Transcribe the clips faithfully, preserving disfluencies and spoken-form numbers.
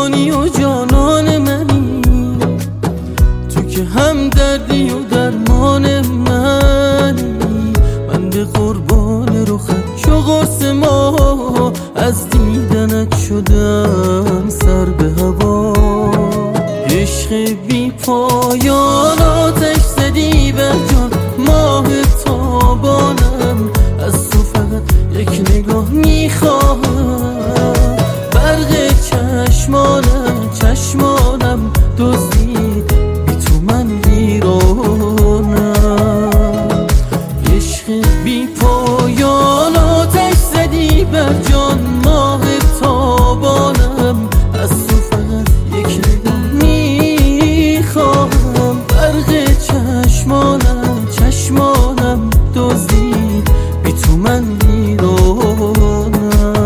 جانی و جانان منی، تو که هم دردی و درمان منی. من به قربان رخت چو قرص ما، از دیدنت شدم سر به هوا. عشق بی پایان آتش زدی بر جان، ماه تابانم از تو فقط یک نگاه میخواهم. برق چشمانم چشمانم دزدید، بی تو من ویرانم. عشق بی پایان آتش زدی بر جان، ماه تابانم از تو فقط یک نگاه میخواهم. برق چشمانم چشمانم دزدید، بی تو من ویرانم.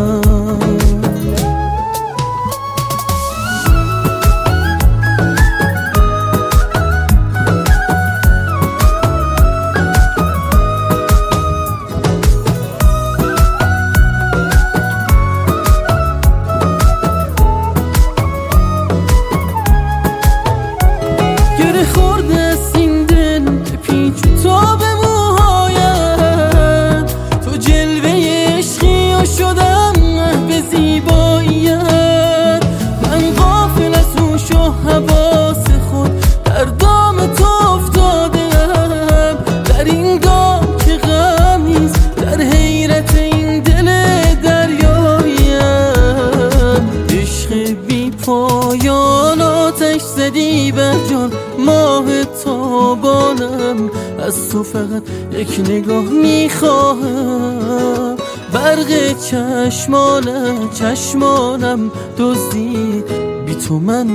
گره خورده است این دل به پیچ و تاب موهایم، تو جلوه عشقی و شدم به زیباییت. من غافل از هوش و حواس خود در دام تو افتادم، در این دام که غم نیست، در حیرت این دل دریاییم. عشق بی پایان آتش زدی بر جان، ماه تابانم از تو فقط یک نگاه میخواهم. برق چشمانم چشمانم دزدید، بی تو من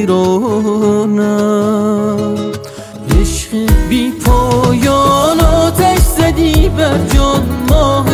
ویرانم. عشق بی پایان آتش زدی بر جان، ماه